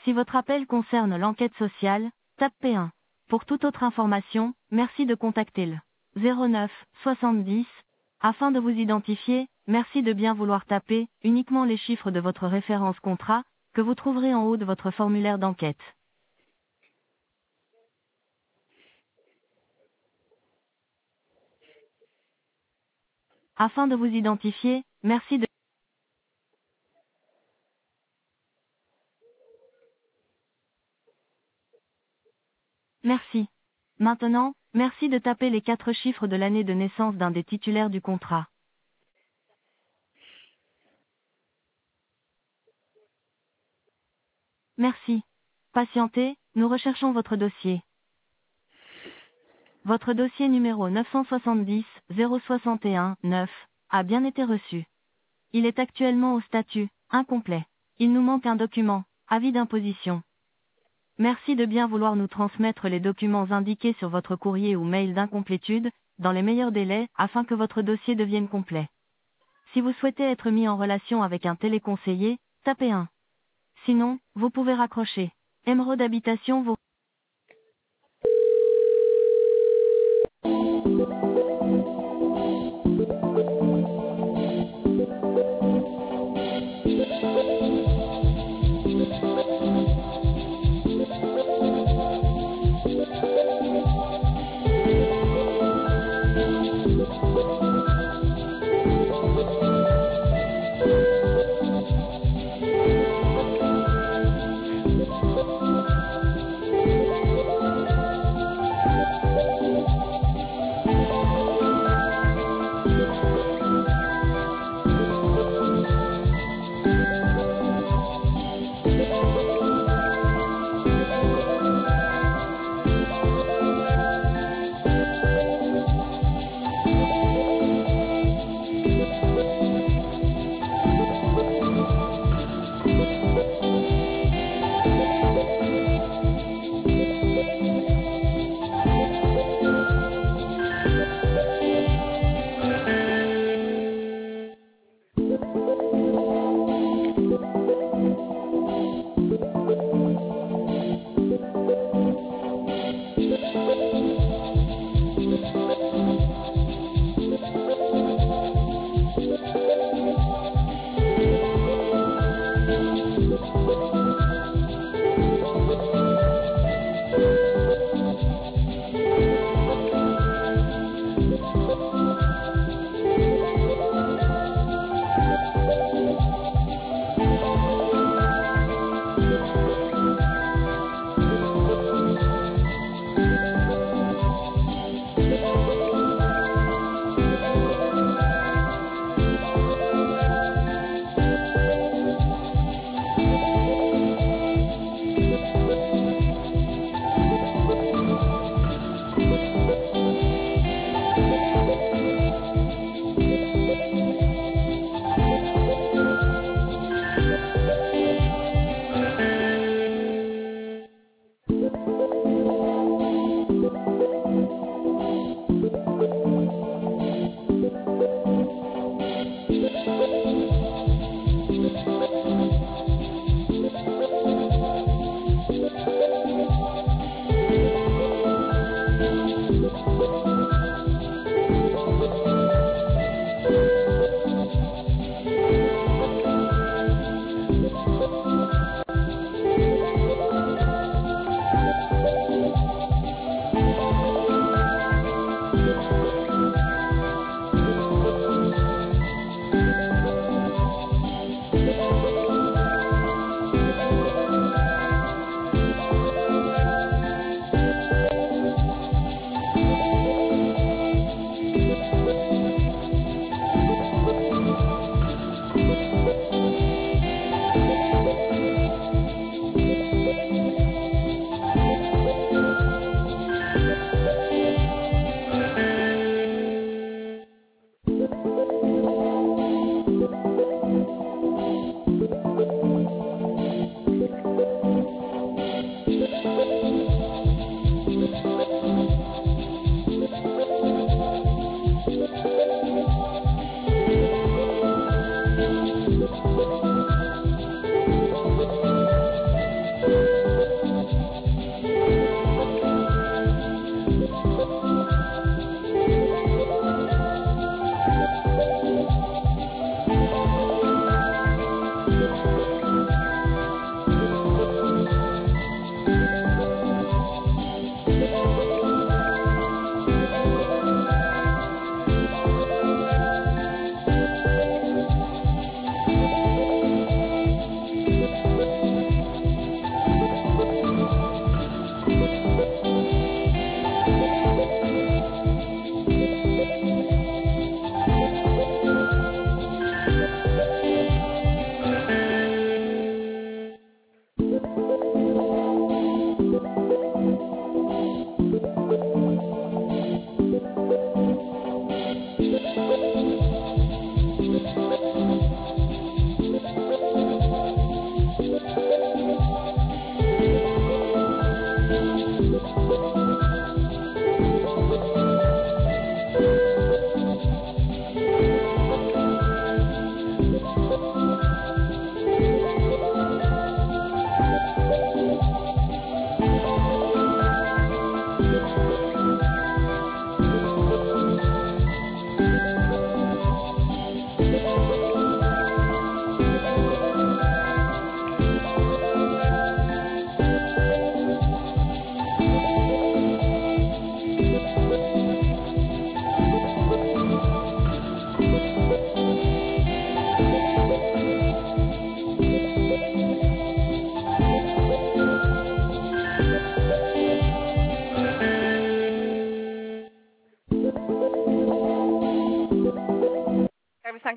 Si votre appel concerne l'enquête sociale, tapez 1. Pour toute autre information, merci de contacter le 09 70. Afin de vous identifier, merci de bien vouloir taper uniquement les chiffres de votre référence contrat, que vous trouverez en haut de votre formulaire d'enquête. Afin de vous identifier, merci de... Merci. Maintenant, merci de taper les 4 chiffres de l'année de naissance d'un des titulaires du contrat. Merci. Patientez, nous recherchons votre dossier. Votre dossier numéro 970 061 9 a bien été reçu. Il est actuellement au statut incomplet. Il nous manque un document, avis d'imposition. Merci de bien vouloir nous transmettre les documents indiqués sur votre courrier ou mail d'incomplétude, dans les meilleurs délais, afin que votre dossier devienne complet. Si vous souhaitez être mis en relation avec un téléconseiller, tapez 1. Sinon, vous pouvez raccrocher. Émeraude Habitation vous...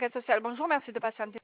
enquête sociale. Bonjour, merci de patienter.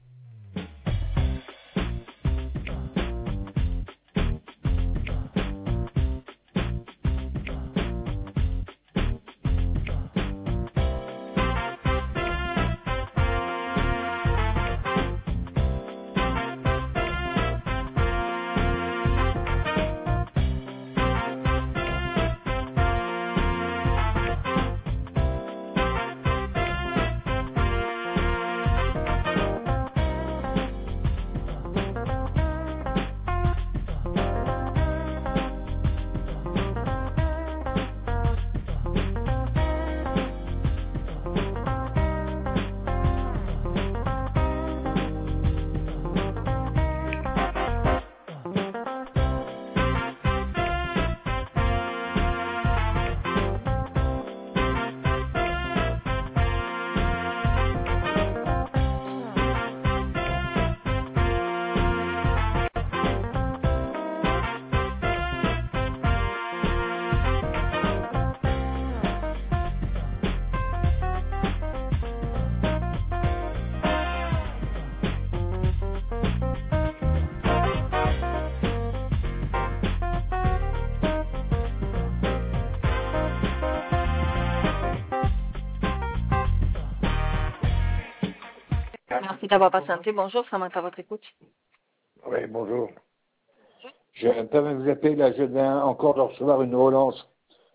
Merci d'avoir patienté. Bonjour, ça m'est à votre écoute. Oui, bonjour. Je me permets de vous appeler, là, je viens encore de recevoir une relance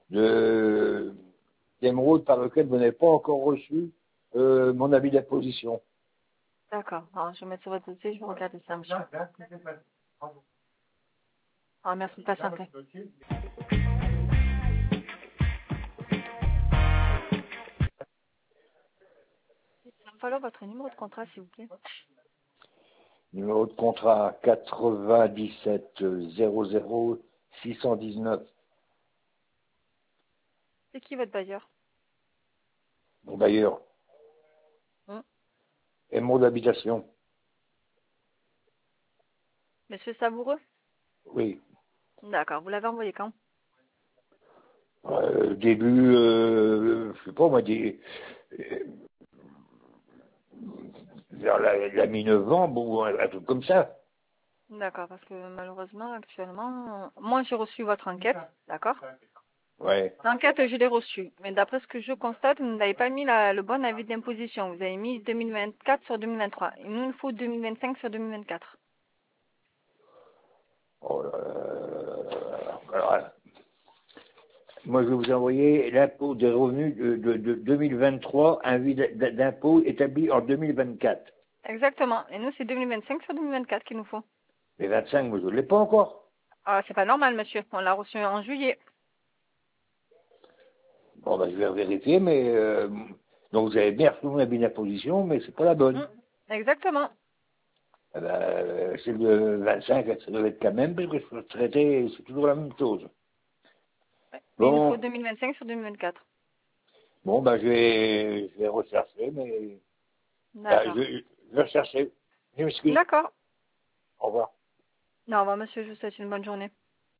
d'Émeraude par lequel vous n'avez pas encore reçu mon avis d'imposition. D'accord. Alors, je vais mettre sur votre dossier, je vais regarder ça, monsieur. Alors, merci de patienter. Il va me falloir votre numéro de contrat, s'il vous plaît. Numéro de contrat 97 00 619. C'est qui votre bailleur? Mon bailleur. Émeraude Habitation. Monsieur Savoureux? Oui. D'accord. Vous l'avez envoyé quand? Début, je sais pas, moi, vers la mi-novembre ou un truc comme ça. D'accord, parce que malheureusement, actuellement, moi j'ai reçu votre enquête, d'accord? Ouais. L'enquête, je l'ai reçue, mais d'après ce que je constate, vous n'avez pas mis le bon avis d'imposition. Vous avez mis 2024 sur 2023. Il nous faut 2025 sur 2024. Oh là là. Alors, moi, je vais vous envoyer l'impôt des revenus de 2023, un avis d'impôt établi en 2024. Exactement. Et nous, c'est 2025 sur 2024 qu'il nous faut. Les 25, moi, je ne l'ai pas encore. Ah, c'est pas normal, monsieur. On l'a reçu en juillet. Bon, ben, je vais vérifier, mais... donc, vous avez bien reçu mon avis d'imposition, mais c'est pas la bonne. Exactement. C'est le 25, ça doit être quand même, parce que je traité, c'est toujours la même chose. Mais il nous faut Bon, 2025 sur 2024. bon, ben, je vais rechercher, mais... D'accord. je vais rechercher. Je m'excuse. D'accord. Au revoir. Au revoir, monsieur. Je vous souhaite une bonne journée.